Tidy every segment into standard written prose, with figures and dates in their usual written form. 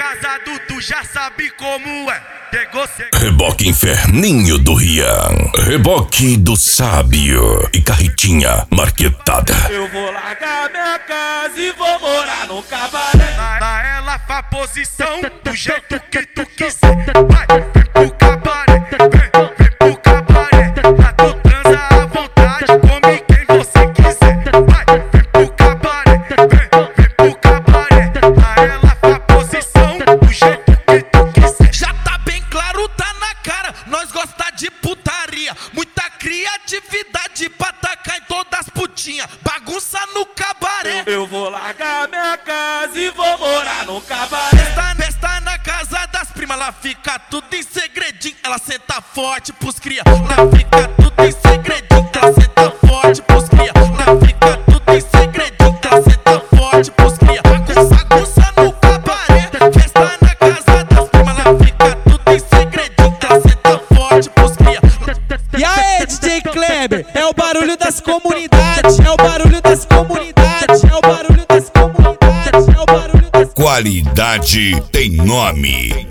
casado, tu já sabe como é. Reboque Inferninho do Rian, reboque do Sábio e carretinha marquetada. Eu vou largar minha casa e vou morar no cabaré. Dá ela pra posição do jeito que tu quiser. Vai, vem pro cabaré, vem pro cabaré. Lá tu transa à vontade, come quem você quiser. Vai, vem pro cabaré, vem pro cabaré. Dá ela pra posição do jeito que tu quiser. Já tá bem claro, tá na cara, nós gosta de putaria. Muita criatividade pra tacar em todas as putinhas. Bagunça no cabaré. Eu vou largar minha casa e vou morar no cabaré. Festa na casa das primas, ela fica tudo em segredinho. Ela senta forte pros cria. Ela fica tudo em segredinho. Ela senta forte pros cria. Ela fica tudo em segredinho. Ela senta forte pros cria. Bagunça no cabaré. Festa na casa das primas, ela fica tudo em segredinho. Ela senta forte pros cria. E aí, DJ Kleber, é o barulho das comunidades, é o barulho das comunidades, é o barulho das comunidades, é o barulho das... Qualidade tem nome.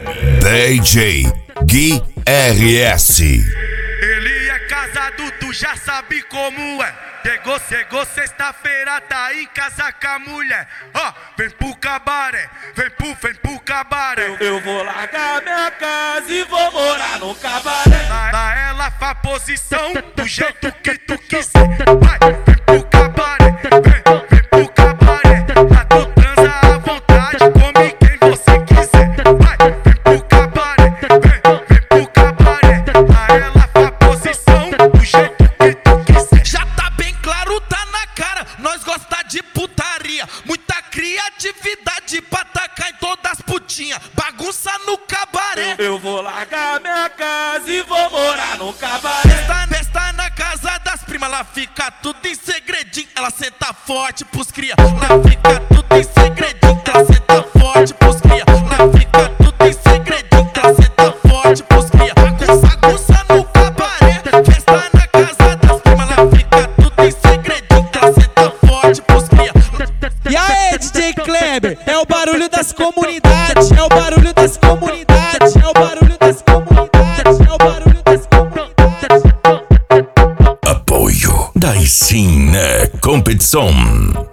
DJ Gui RS. Ele é casado, tu já sabe como é. Chegou sexta-feira, tá em casa com a mulher. Ó, vem pro cabaré, vem pro cabaré. Eu vou largar minha casa e vou morar no cabaré. Dá ela pra posição do jeito que tu quiser. Vai, vem pro cabaré, vem pro cabaré. Lá tu transa à vontade, come quem você quiser. Vai, vem pro cabaré, vem pro cabaré. Dá ela pra posição do jeito que tu quiser. Já tá bem claro, tá na cara, nós gosta de putaria. Muita criatividade pra tacar em todas as putinhas. Bagunça no cabaré. Eu vou largar minha casa e vou morar no cabaré. Festa na casa das primas, ela fica tudo em segredinho. Ela senta forte pros cria. Ela fica tudo em segredinho. Ela senta forte pros cria. Ela fica tudo em segredinho. Ela senta forte pros cria. Bagunça no cabaré. Festa na casa das primas, ela fica tudo em segredinho. Ela senta forte pros cria. E aí, DJ Kleber, é o barulho das comunidades, é o barulho das comunidades, é o barulho das comunidades, é o barulho das comunidades. Apoio. Daí sim, né? Competição.